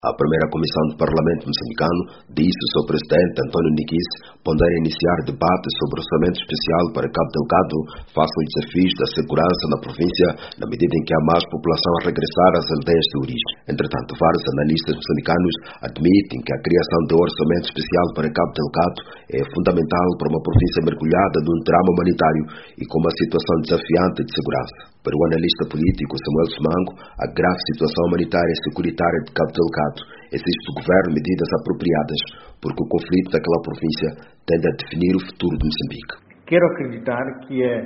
A primeira comissão do Parlamento moçambicano disse ao seu presidente António Niquis pondera iniciar debates sobre o orçamento especial para Cabo Delgado face aos desafios da segurança na província, na medida em que há mais população a regressar às aldeias de origem. Entretanto, vários analistas moçambicanos admitem que a criação de um orçamento especial para Cabo Delgado é fundamental para uma província mergulhada num drama humanitário e com uma situação desafiante de segurança. Para o analista político Samuel Sumango, a grave situação humanitária e securitária de Cabo Delgado exige do governo medidas apropriadas, porque o conflito daquela província tende a definir o futuro de Moçambique. Quero acreditar que é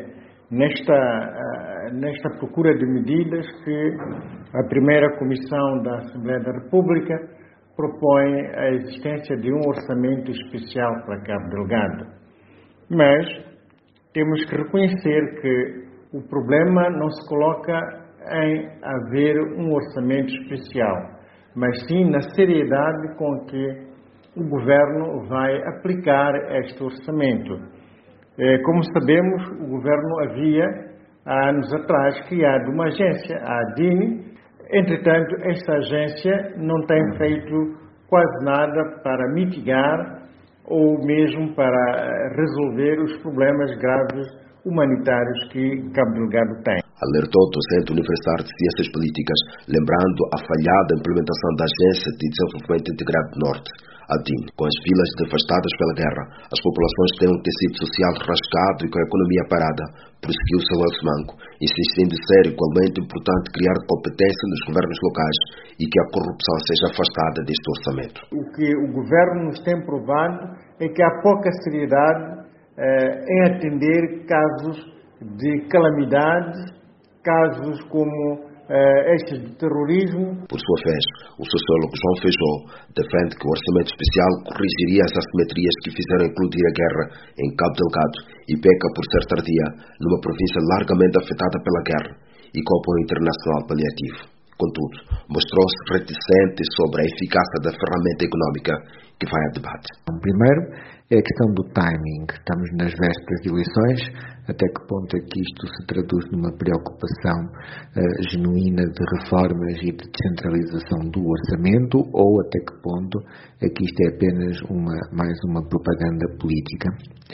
nesta procura de medidas que a primeira comissão da Assembleia da República propõe a existência de um orçamento especial para Cabo Delgado. Mas temos que reconhecer que o problema não se coloca em haver um orçamento especial, mas sim na seriedade com que o governo vai aplicar este orçamento. Como sabemos, o governo havia, há anos atrás, criado uma agência, a ADINI. Entretanto, esta agência não tem feito quase nada para mitigar ou mesmo para resolver os problemas graves humanitários que Cabo Delgado tem. Alertou o docente universitário de Ciências Políticas, lembrando a falhada implementação da Agência de Desenvolvimento Integrado do Norte, ADIN. Com as vilas devastadas pela guerra, as populações têm um tecido social rasgado e com a economia parada, prosseguiu Samuel Sumango, insistindo ser igualmente importante criar competência nos governos locais e que a corrupção seja afastada deste orçamento. O que o governo nos tem provado é que há pouca seriedade em atender casos de calamidades, casos como estes de terrorismo. Por sua vez, o sociólogo João Feijó defende que o orçamento especial corrigiria as assimetrias que fizeram incluir a guerra em Cabo Delgado e peca por ser tardia numa província largamente afetada pela guerra e com apoio internacional paliativo. Contudo, mostrou-se reticente sobre a eficácia da ferramenta económica que vai a debate. Primeiro, é a questão do timing. Estamos nas vésperas de eleições. Até que ponto é que isto se traduz numa preocupação genuína de reformas e de descentralização do orçamento, ou até que ponto é que isto é apenas mais uma propaganda política?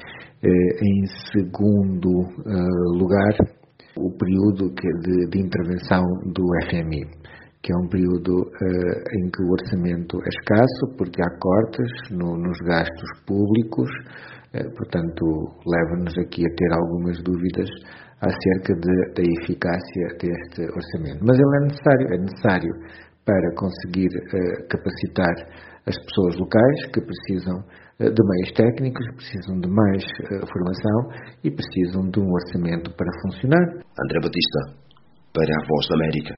Em segundo lugar, o período de intervenção do FMI, que é um período em que o orçamento é escasso, porque há cortes nos gastos públicos, portanto, leva-nos aqui a ter algumas dúvidas acerca da eficácia deste orçamento. Mas ele é necessário para conseguir capacitar as pessoas locais que precisam de meios técnicos, precisam de mais formação e precisam de um orçamento para funcionar. André Batista, para a Voz da América.